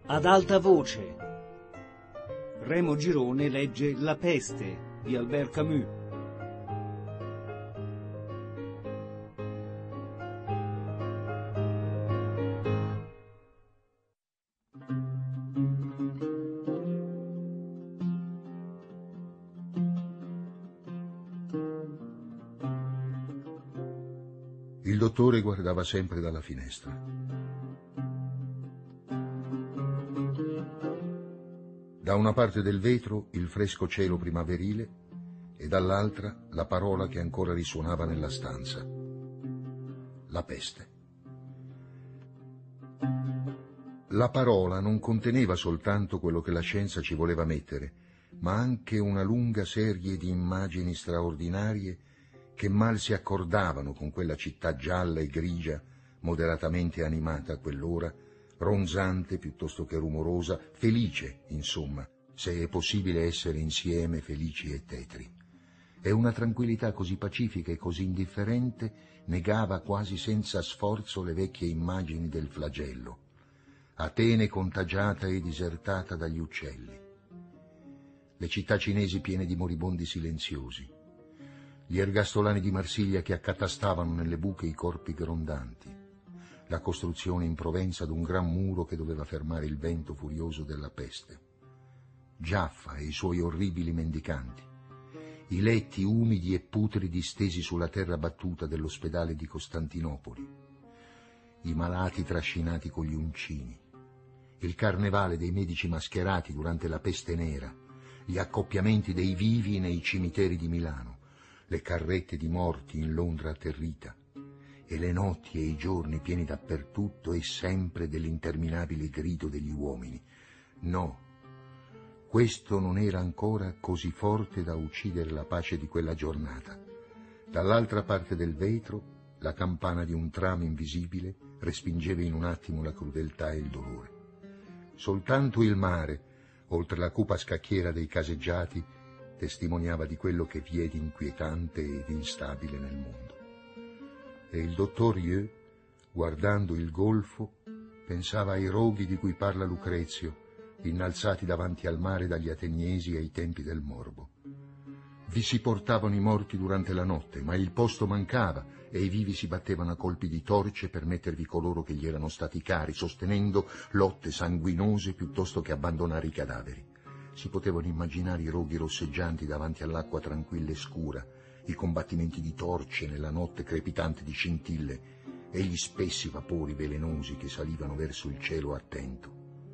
Ad alta voce. Remo Girone legge La peste di Albert Camus. Il dottore guardava sempre dalla finestra. Da una parte del vetro il fresco cielo primaverile e dall'altra la parola che ancora risuonava nella stanza. La peste. La parola non conteneva soltanto quello che la scienza ci voleva mettere, ma anche una lunga serie di immagini straordinarie che mal si accordavano con quella città gialla e grigia, moderatamente animata a quell'ora, ronzante piuttosto che rumorosa, felice, insomma, se è possibile essere insieme felici e tetri. E una tranquillità così pacifica e così indifferente negava quasi senza sforzo le vecchie immagini del flagello. Atene contagiata e disertata dagli uccelli. Le città cinesi piene di moribondi silenziosi. Gli ergastolani di Marsiglia che accatastavano nelle buche i corpi grondanti. La costruzione in Provenza d'un gran muro che doveva fermare il vento furioso della peste. Giaffa e i suoi orribili mendicanti. I letti umidi e putridi stesi sulla terra battuta dell'ospedale di Costantinopoli. I malati trascinati con gli uncini. Il carnevale dei medici mascherati durante la peste nera. Gli accoppiamenti dei vivi nei cimiteri di Milano. Le carrette di morti in Londra atterrita. E le notti e i giorni pieni dappertutto e sempre dell'interminabile grido degli uomini. No, questo non era ancora così forte da uccidere la pace di quella giornata. Dall'altra parte del vetro, la campana di un tram invisibile respingeva in un attimo la crudeltà e il dolore. Soltanto il mare, oltre la cupa scacchiera dei caseggiati, testimoniava di quello che vi è di inquietante ed instabile nel mondo. E il dottor Rieu, guardando il golfo, pensava ai roghi di cui parla Lucrezio, innalzati davanti al mare dagli ateniesi ai tempi del morbo. Vi si portavano i morti durante la notte, ma il posto mancava e i vivi si battevano a colpi di torce per mettervi coloro che gli erano stati cari, sostenendo lotte sanguinose piuttosto che abbandonare i cadaveri. Si potevano immaginare i roghi rosseggianti davanti all'acqua tranquilla e scura, i combattimenti di torce nella notte crepitante di scintille e gli spessi vapori velenosi che salivano verso il cielo attento.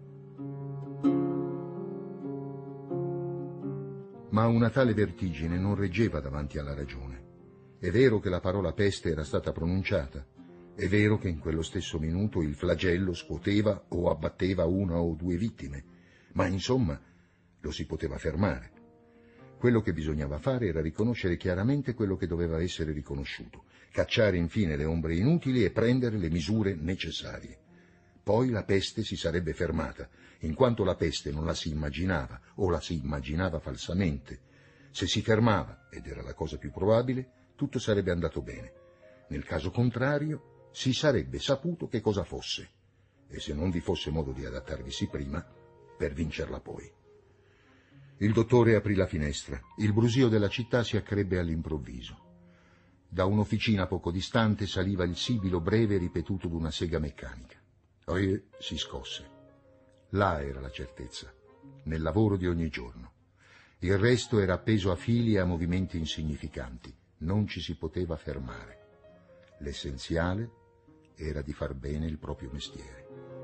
Ma una tale vertigine non reggeva davanti alla ragione. È vero che la parola peste era stata pronunciata, è vero che in quello stesso minuto il flagello scuoteva o abbatteva una o due vittime, ma insomma lo si poteva fermare. Quello che bisognava fare era riconoscere chiaramente quello che doveva essere riconosciuto, cacciare infine le ombre inutili e prendere le misure necessarie. Poi la peste si sarebbe fermata, in quanto la peste non la si immaginava o la si immaginava falsamente. Se si fermava, ed era la cosa più probabile, tutto sarebbe andato bene. Nel caso contrario, si sarebbe saputo che cosa fosse, e se non vi fosse modo di adattarvisi prima, per vincerla poi. Il dottore aprì la finestra. Il brusio della città si accrebbe all'improvviso. Da un'officina poco distante saliva il sibilo breve ripetuto d'una sega meccanica. Rieu si scosse. Là era la certezza, nel lavoro di ogni giorno. Il resto era appeso a fili e a movimenti insignificanti. Non ci si poteva fermare. L'essenziale era di far bene il proprio mestiere.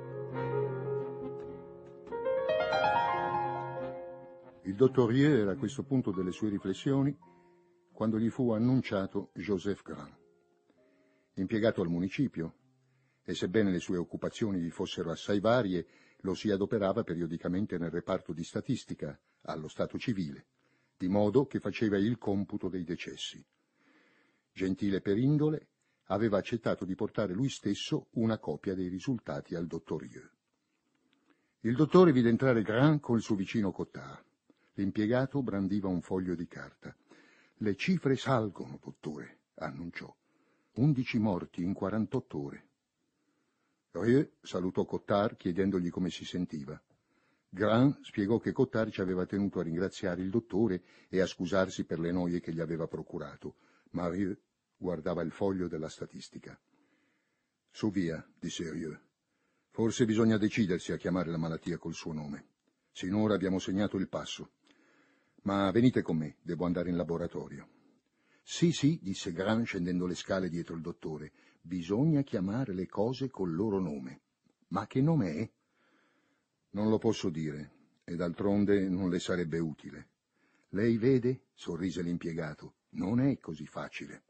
Il dottor Rieu era a questo punto delle sue riflessioni quando gli fu annunciato Joseph Grand. Impiegato al municipio, e sebbene le sue occupazioni vi fossero assai varie, lo si adoperava periodicamente nel reparto di statistica, allo stato civile, di modo che faceva il computo dei decessi. Gentile per indole, aveva accettato di portare lui stesso una copia dei risultati al dottor Rieu. Il dottore vide entrare Grand con il suo vicino Cottard. L'impiegato brandiva un foglio di carta. «Le cifre salgono, dottore», annunciò. 11 morti in 48 ore. Rieu salutò Cottard chiedendogli come si sentiva. Grant spiegò che Cottard ci aveva tenuto a ringraziare il dottore e a scusarsi per le noie che gli aveva procurato, ma Rieu guardava il foglio della statistica. Su via, disse Rieu. Forse bisogna decidersi a chiamare la malattia col suo nome. Sinora abbiamo segnato il passo. Ma venite con me, devo andare in laboratorio. Sì, sì, disse Grant scendendo le scale dietro il dottore. Bisogna chiamare le cose col loro nome. Ma che nome è? Non lo posso dire, e d'altronde non le sarebbe utile. Lei vede, sorrise l'impiegato, non è così facile.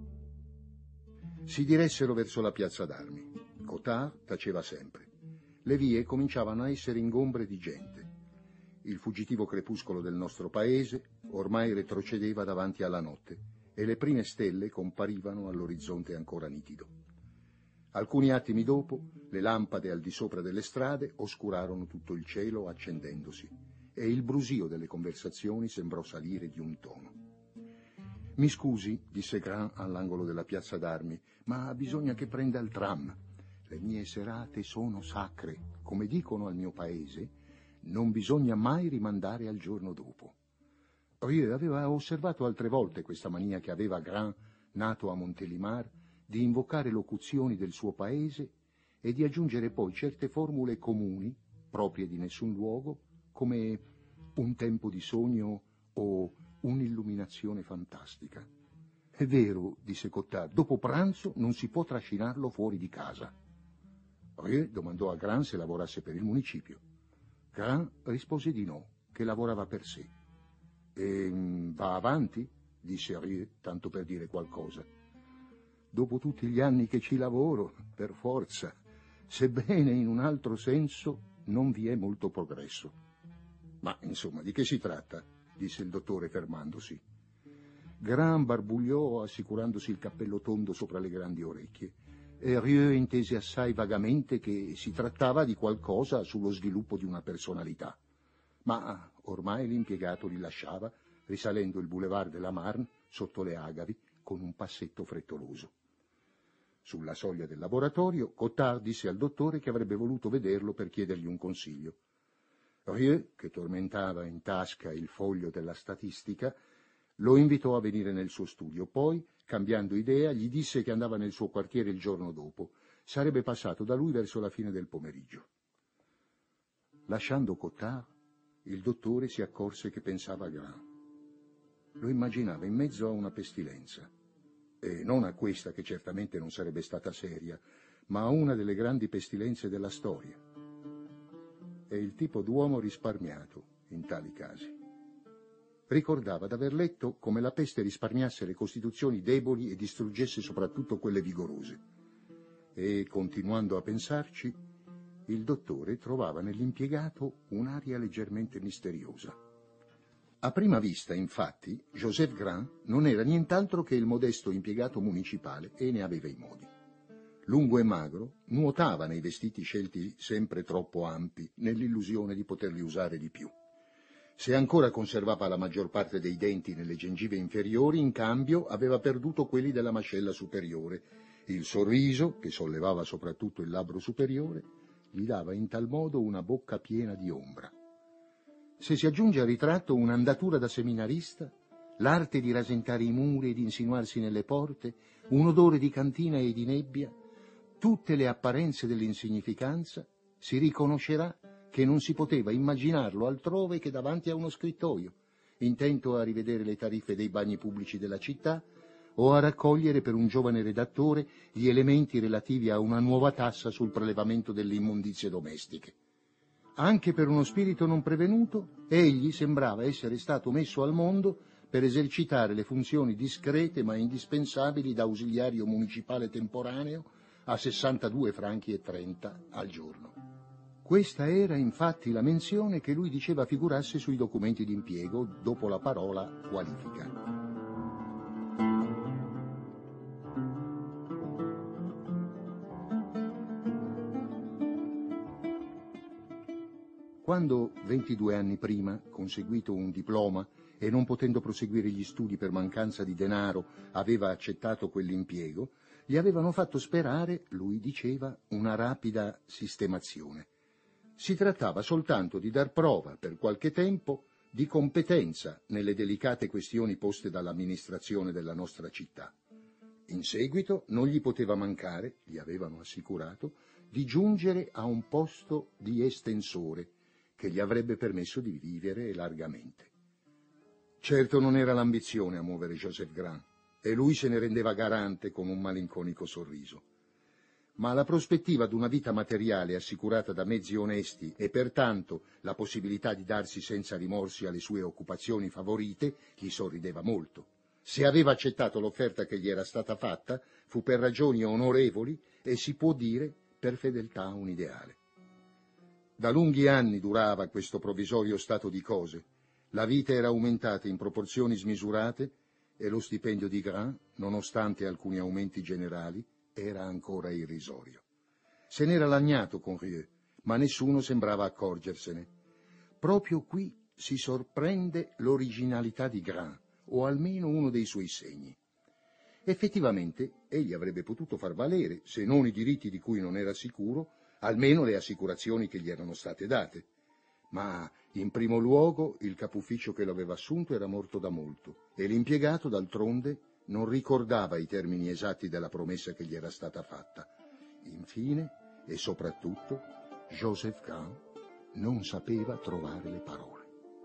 Si diressero verso la piazza d'armi. Cottard taceva sempre. Le vie cominciavano a essere ingombre di gente. Il fuggitivo crepuscolo del nostro paese ormai retrocedeva davanti alla notte e le prime stelle comparivano all'orizzonte ancora nitido. Alcuni attimi dopo, le lampade al di sopra delle strade oscurarono tutto il cielo accendendosi e il brusio delle conversazioni sembrò salire di un tono. «Mi scusi», disse Grant all'angolo della piazza d'armi, «ma bisogna che prenda il tram. Le mie serate sono sacre. Come dicono al mio paese, non bisogna mai rimandare al giorno dopo». Rieu aveva osservato altre volte questa mania che aveva Grant, nato a Montélimar, di invocare locuzioni del suo paese e di aggiungere poi certe formule comuni, proprie di nessun luogo, come un tempo di sogno o un'illuminazione fantastica. «È vero», disse Cottard, «dopo pranzo non si può trascinarlo fuori di casa». Rieu domandò a Grant se lavorasse per il municipio. Grant rispose di no, che lavorava per sé. «E va avanti?» disse Rieu, tanto per dire qualcosa. «Dopo tutti gli anni che ci lavoro, per forza, sebbene in un altro senso non vi è molto progresso». «Ma, insomma, di che si tratta?» disse il dottore fermandosi. Grant barbugliò assicurandosi il cappello tondo sopra le grandi orecchie e Rieu intese assai vagamente che si trattava di qualcosa sullo sviluppo di una personalità. Ma ormai l'impiegato li lasciava, risalendo il boulevard de la Marne sotto le agavi con un passetto frettoloso. Sulla soglia del laboratorio, Cottard disse al dottore che avrebbe voluto vederlo per chiedergli un consiglio. Rieu, che tormentava in tasca il foglio della statistica, lo invitò a venire nel suo studio. Poi, cambiando idea, gli disse che andava nel suo quartiere il giorno dopo. Sarebbe passato da lui verso la fine del pomeriggio. Lasciando Cottard, il dottore si accorse che pensava a Grant. Lo immaginava in mezzo a una pestilenza. E non a questa, che certamente non sarebbe stata seria, ma a una delle grandi pestilenze della storia. È il tipo d'uomo risparmiato in tali casi. Ricordava d'aver letto come la peste risparmiasse le costituzioni deboli e distruggesse soprattutto quelle vigorose. E, continuando a pensarci, il dottore trovava nell'impiegato un'aria leggermente misteriosa. A prima vista, infatti, Joseph Grant non era nient'altro che il modesto impiegato municipale e ne aveva i modi. Lungo e magro, nuotava nei vestiti scelti sempre troppo ampi, nell'illusione di poterli usare di più. Se ancora conservava la maggior parte dei denti nelle gengive inferiori, in cambio aveva perduto quelli della mascella superiore. Il sorriso, che sollevava soprattutto il labbro superiore, gli dava in tal modo una bocca piena di ombra. Se si aggiunge al ritratto un'andatura da seminarista, l'arte di rasentare i muri e di insinuarsi nelle porte, un odore di cantina e di nebbia, tutte le apparenze dell'insignificanza, si riconoscerà che non si poteva immaginarlo altrove che davanti a uno scrittoio, intento a rivedere le tariffe dei bagni pubblici della città o a raccogliere per un giovane redattore gli elementi relativi a una nuova tassa sul prelevamento delle immondizie domestiche. Anche per uno spirito non prevenuto, egli sembrava essere stato messo al mondo per esercitare le funzioni discrete ma indispensabili da ausiliario municipale temporaneo a 62 franchi e 30 al giorno. Questa era infatti la menzione che lui diceva figurasse sui documenti d'impiego dopo la parola qualifica. Quando, 22 anni prima, conseguito un diploma e non potendo proseguire gli studi per mancanza di denaro, aveva accettato quell'impiego, gli avevano fatto sperare, lui diceva, una rapida sistemazione. Si trattava soltanto di dar prova, per qualche tempo, di competenza nelle delicate questioni poste dall'amministrazione della nostra città. In seguito non gli poteva mancare, gli avevano assicurato, di giungere a un posto di estensore che gli avrebbe permesso di vivere largamente. Certo non era l'ambizione a muovere Joseph Grant, e lui se ne rendeva garante con un malinconico sorriso. Ma la prospettiva di una vita materiale assicurata da mezzi onesti e pertanto la possibilità di darsi senza rimorsi alle sue occupazioni favorite gli sorrideva molto. Se aveva accettato l'offerta che gli era stata fatta, fu per ragioni onorevoli e si può dire per fedeltà a un ideale. Da lunghi anni durava questo provvisorio stato di cose. La vita era aumentata in proporzioni smisurate e lo stipendio di Grant, nonostante alcuni aumenti generali, era ancora irrisorio. Se n'era lagnato con Rieu, ma nessuno sembrava accorgersene. Proprio qui si sorprende l'originalità di Grant, o almeno uno dei suoi segni. Effettivamente, egli avrebbe potuto far valere, se non i diritti di cui non era sicuro, almeno le assicurazioni che gli erano state date. Ma, in primo luogo, il capufficio che lo aveva assunto era morto da molto, e l'impiegato, d'altronde, non ricordava i termini esatti della promessa che gli era stata fatta. Infine, e soprattutto, Joseph Grant non sapeva trovare le parole.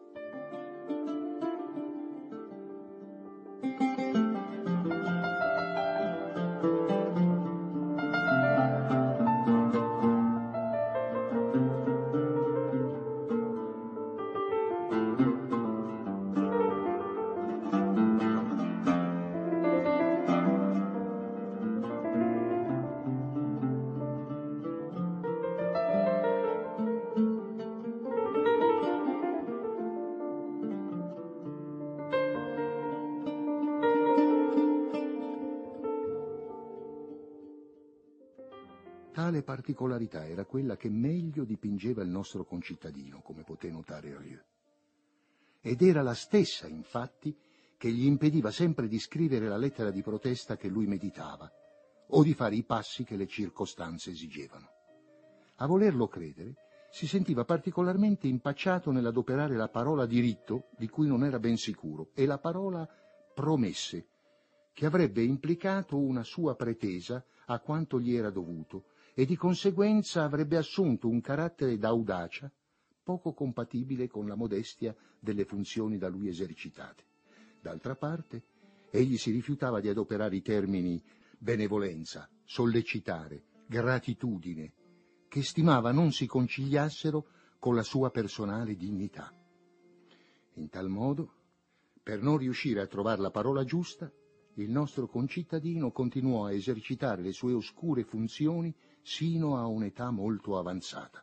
Tale particolarità era quella che meglio dipingeva il nostro concittadino, come poté notare Rieu. Ed era la stessa, infatti, che gli impediva sempre di scrivere la lettera di protesta che lui meditava, o di fare i passi che le circostanze esigevano. A volerlo credere, si sentiva particolarmente impacciato nell'adoperare la parola diritto, di cui non era ben sicuro, e la parola promesse, che avrebbe implicato una sua pretesa a quanto gli era dovuto, e di conseguenza avrebbe assunto un carattere d'audacia poco compatibile con la modestia delle funzioni da lui esercitate. D'altra parte, egli si rifiutava di adoperare i termini benevolenza, sollecitare, gratitudine, che stimava non si conciliassero con la sua personale dignità. In tal modo, per non riuscire a trovare la parola giusta, il nostro concittadino continuò a esercitare le sue oscure funzioni sino a un'età molto avanzata.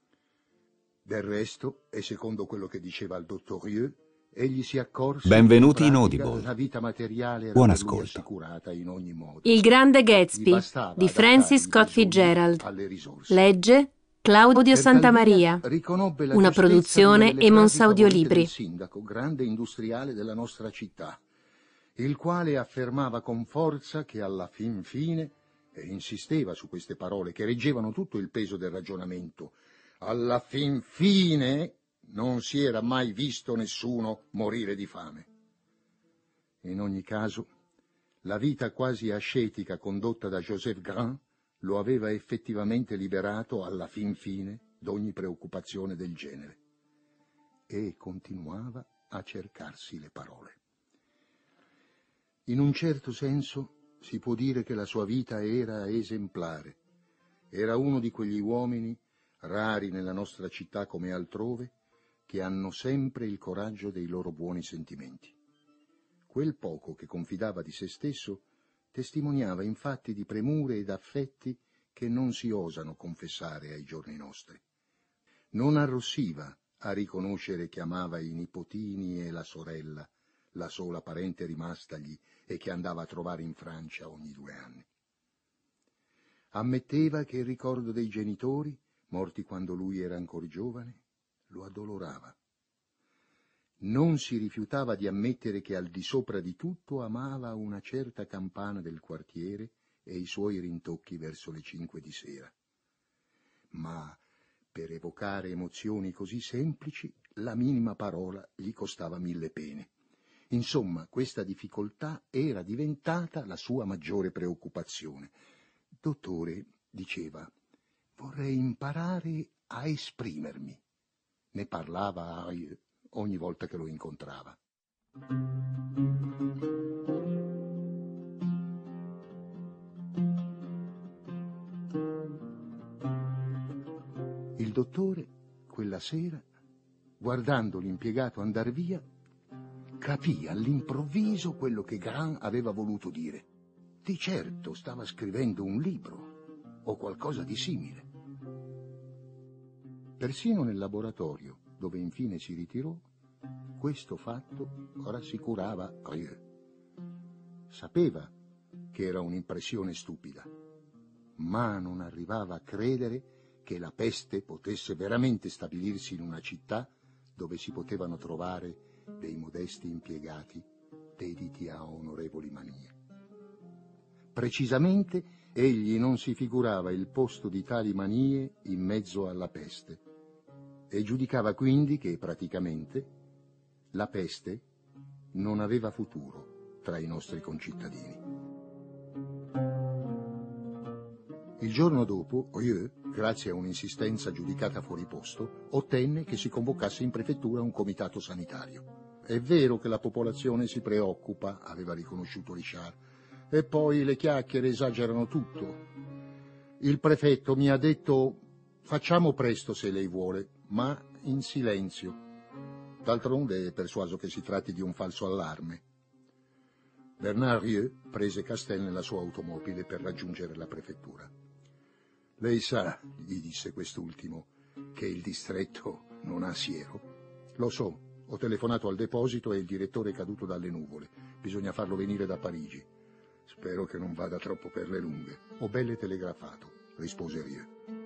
Del resto, e secondo quello che diceva il dottor Rieu, egli si accorse Benvenuti che in in pratica Audible. la vita materiale era Buon per lui ascolto. assicurata in ogni modo. Il grande Gli Gatsby bastava di adattare Francis i Scott bisogni Fitzgerald. alle risorse. Legge Claudio Per tal via Santamaria. riconobbe la Una giustezza di produzione una delle Emons frasi favorite Audiolibri. del sindaco, grande industriale della nostra città, il quale affermava con forza che alla fin fine, e insisteva su queste parole che reggevano tutto il peso del ragionamento, alla fin fine non si era mai visto nessuno morire di fame. In ogni caso, la vita quasi ascetica condotta da Joseph Grant lo aveva effettivamente liberato alla fin fine d'ogni preoccupazione del genere, e continuava a cercarsi le parole. In un certo senso si può dire che la sua vita era esemplare. Era uno di quegli uomini, rari nella nostra città come altrove, che hanno sempre il coraggio dei loro buoni sentimenti. Quel poco che confidava di se stesso testimoniava infatti di premure ed affetti che non si osano confessare ai giorni nostri. Non arrossiva a riconoscere che amava i nipotini e la sorella, la sola parente rimastagli e che andava a trovare in Francia ogni 2 anni. Ammetteva che il ricordo dei genitori, morti quando lui era ancora giovane, lo addolorava. Non si rifiutava di ammettere che al di sopra di tutto amava una certa campana del quartiere e i suoi rintocchi verso le 5 di sera. Ma per evocare emozioni così semplici, la minima parola gli costava 1000 pene. Insomma, questa difficoltà era diventata la sua maggiore preoccupazione. Dottore, diceva, vorrei imparare a esprimermi. Ne parlava ogni volta che lo incontrava. Il dottore, quella sera, guardando l'impiegato andar via, capì all'improvviso quello che Grant aveva voluto dire. Di certo stava scrivendo un libro o qualcosa di simile. Persino nel laboratorio, dove infine si ritirò, questo fatto rassicurava Rieu. Sapeva che era un'impressione stupida, ma non arrivava a credere che la peste potesse veramente stabilirsi in una città dove si potevano trovare dei modesti impiegati dediti a onorevoli manie. Precisamente, egli non si figurava il posto di tali manie in mezzo alla peste e giudicava quindi che praticamente la peste non aveva futuro tra i nostri concittadini. Il giorno dopo, Rieu, grazie a un'insistenza giudicata fuori posto, ottenne che si convocasse in prefettura un comitato sanitario. È vero che la popolazione si preoccupa, aveva riconosciuto Richard, e poi le chiacchiere esagerano tutto. Il prefetto mi ha detto, facciamo presto se lei vuole, ma in silenzio. D'altronde è persuaso che si tratti di un falso allarme. Bernard Rieu prese Castel nella sua automobile per raggiungere la prefettura. Lei sa, gli disse quest'ultimo, che il distretto non ha siero. Lo so, ho telefonato al deposito e il direttore è caduto dalle nuvole. Bisogna farlo venire da Parigi. Spero che non vada troppo per le lunghe. Ho belle telegrafato, rispose Rieu.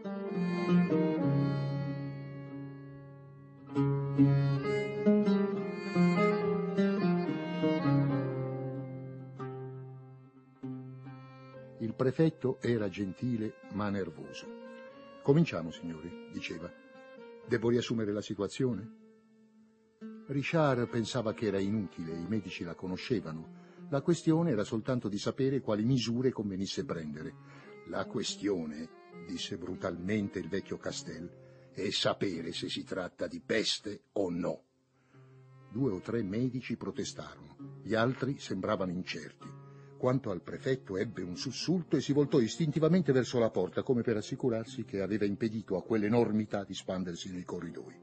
Il prefetto era gentile ma nervoso. Cominciamo, signori, diceva. Devo riassumere la situazione? Richard pensava che era inutile, i medici la conoscevano. La questione era soltanto di sapere quali misure convenisse prendere. La questione, disse brutalmente il vecchio Castel, è sapere se si tratta di peste o no. 2 o 3 medici protestarono, gli altri sembravano incerti. Quanto al prefetto ebbe un sussulto e si voltò istintivamente verso la porta, come per assicurarsi che aveva impedito a quell'enormità di spandersi nei corridoi.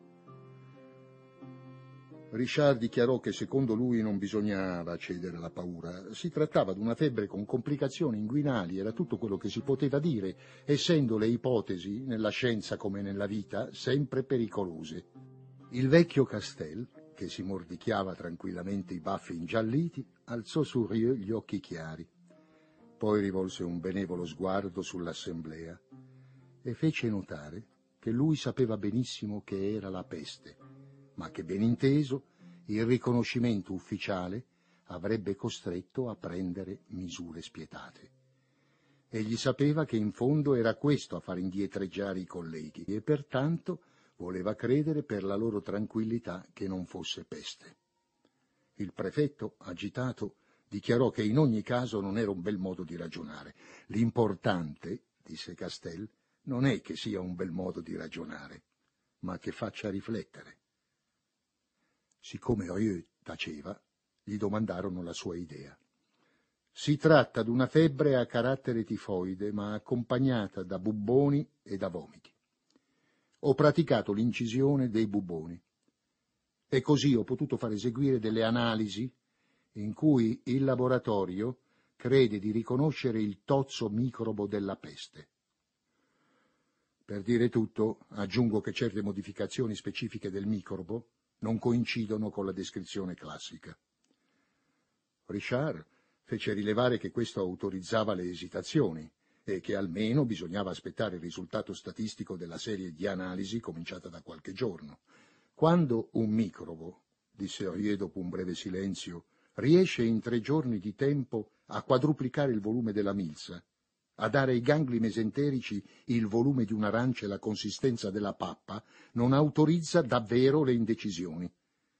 Richard dichiarò che secondo lui non bisognava cedere alla paura. Si trattava di una febbre con complicazioni inguinali, era tutto quello che si poteva dire, essendo le ipotesi, nella scienza come nella vita, sempre pericolose. Il vecchio Castel, che si mordicchiava tranquillamente i baffi ingialliti, alzò su Rieu gli occhi chiari. Poi rivolse un benevolo sguardo sull'assemblea e fece notare che lui sapeva benissimo che era la peste, ma che ben inteso il riconoscimento ufficiale avrebbe costretto a prendere misure spietate. Egli sapeva che in fondo era questo a far indietreggiare i colleghi e pertanto voleva credere per la loro tranquillità che non fosse peste. Il prefetto, agitato, dichiarò che in ogni caso non era un bel modo di ragionare. L'importante, disse Castel, non è che sia un bel modo di ragionare, ma che faccia riflettere. Siccome Rieu taceva, gli domandarono la sua idea. Si tratta di una febbre a carattere tifoide, ma accompagnata da bubboni e da vomiti. Ho praticato l'incisione dei bubboni e così ho potuto far eseguire delle analisi in cui il laboratorio crede di riconoscere il tozzo microbo della peste. Per dire tutto, aggiungo che certe modificazioni specifiche del microbo non coincidono con la descrizione classica. Richard fece rilevare che questo autorizzava le esitazioni e che almeno bisognava aspettare il risultato statistico della serie di analisi cominciata da qualche giorno. Quando un microbo, disse Rieu dopo un breve silenzio, riesce in 3 giorni di tempo a quadruplicare il volume della milza, a dare ai gangli mesenterici il volume di un'arancia e la consistenza della pappa, non autorizza davvero le indecisioni.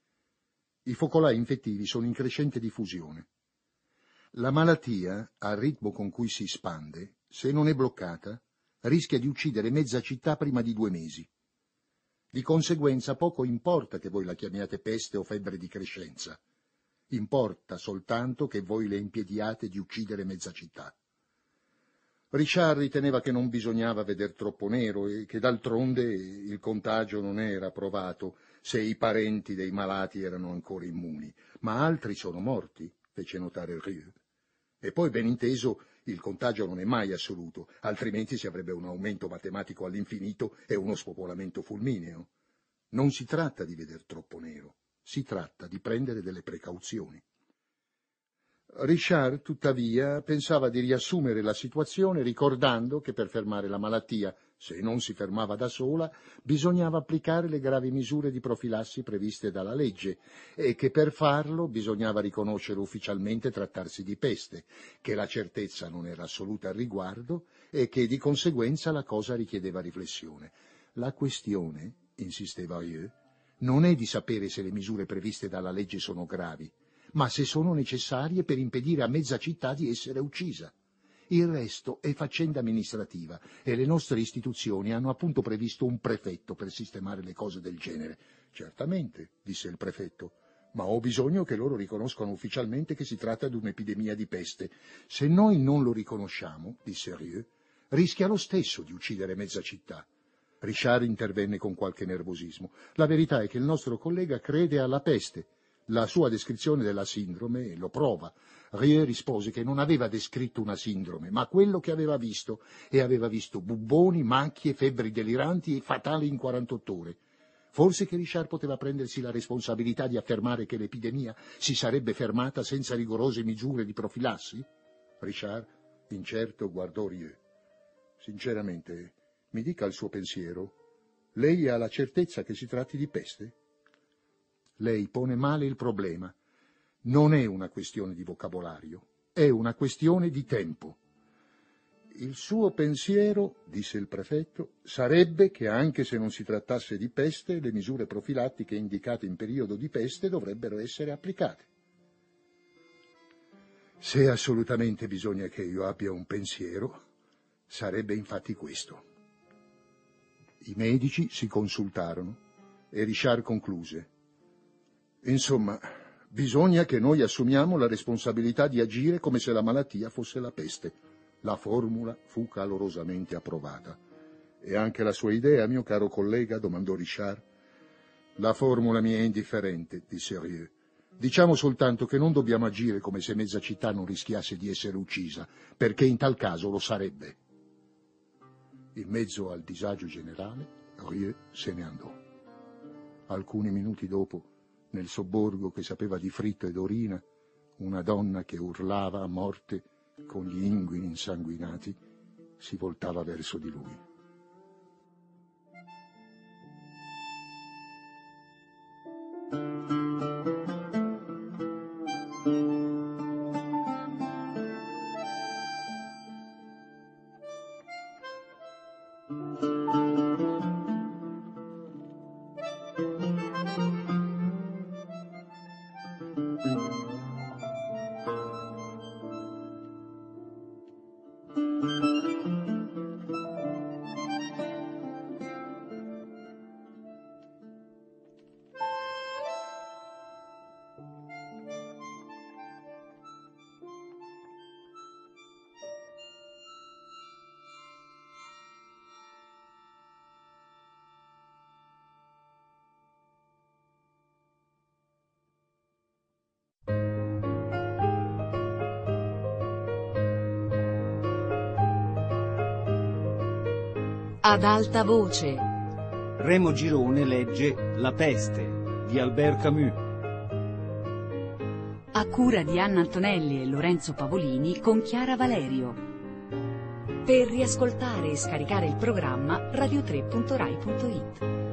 I focolai infettivi sono in crescente diffusione. La malattia, al ritmo con cui si espande, se non è bloccata, rischia di uccidere mezza città prima di 2 mesi. Di conseguenza poco importa che voi la chiamiate peste o febbre di crescenza. Importa soltanto che voi le impiediate di uccidere mezza città. Richard riteneva che non bisognava veder troppo nero e che d'altronde il contagio non era provato se i parenti dei malati erano ancora immuni, ma altri sono morti, fece notare Rieu. E poi, ben inteso, il contagio non è mai assoluto, altrimenti si avrebbe un aumento matematico all'infinito e uno spopolamento fulmineo. Non si tratta di veder troppo nero, si tratta di prendere delle precauzioni. Richard, tuttavia, pensava di riassumere la situazione ricordando che per fermare la malattia, se non si fermava da sola, bisognava applicare le gravi misure di profilassi previste dalla legge e che per farlo bisognava riconoscere ufficialmente trattarsi di peste, che la certezza non era assoluta al riguardo e che di conseguenza la cosa richiedeva riflessione. La questione, insisteva Rieu, non è di sapere se le misure previste dalla legge sono gravi, ma se sono necessarie per impedire a mezza città di essere uccisa. Il resto è faccenda amministrativa e le nostre istituzioni hanno appunto previsto un prefetto per sistemare le cose del genere. Certamente, disse il prefetto, ma ho bisogno che loro riconoscano ufficialmente che si tratta di un'epidemia di peste. Se noi non lo riconosciamo, disse Rieu, rischia lo stesso di uccidere mezza città. Richard intervenne con qualche nervosismo. La verità è che il nostro collega crede alla peste. La sua descrizione della sindrome lo prova. Rieu rispose che non aveva descritto una sindrome, ma quello che aveva visto, e aveva visto bubboni, macchie, febbri deliranti e fatali in 48 ore. Forse che Richard poteva prendersi la responsabilità di affermare che l'epidemia si sarebbe fermata senza rigorose misure di profilassi? Richard, incerto, guardò Rieu. Sinceramente, mi dica il suo pensiero. Lei ha la certezza che si tratti di peste? Lei pone male il problema. Non è una questione di vocabolario, è una questione di tempo. Il suo pensiero, disse il prefetto, sarebbe che anche se non si trattasse di peste, le misure profilattiche indicate in periodo di peste dovrebbero essere applicate. Se assolutamente bisogna che io abbia un pensiero, sarebbe infatti questo. I medici si consultarono e Richard concluse. Insomma, bisogna che noi assumiamo la responsabilità di agire come se la malattia fosse la peste. La formula fu calorosamente approvata. E anche la sua idea, mio caro collega? Domandò Richard. La formula mi è indifferente, disse Rieu. Diciamo soltanto che non dobbiamo agire come se mezza città non rischiasse di essere uccisa, perché in tal caso lo sarebbe. In mezzo al disagio generale, Rieu se ne andò. Alcuni minuti dopo, nel sobborgo che sapeva di fritto ed orina, una donna che urlava a morte con gli inguini insanguinati si voltava verso di lui. Ad alta voce. Remo Girone legge La peste di Albert Camus. A cura di Anna Antonelli e Lorenzo Pavolini con Chiara Valerio. Per riascoltare e scaricare il programma radio3.rai.it.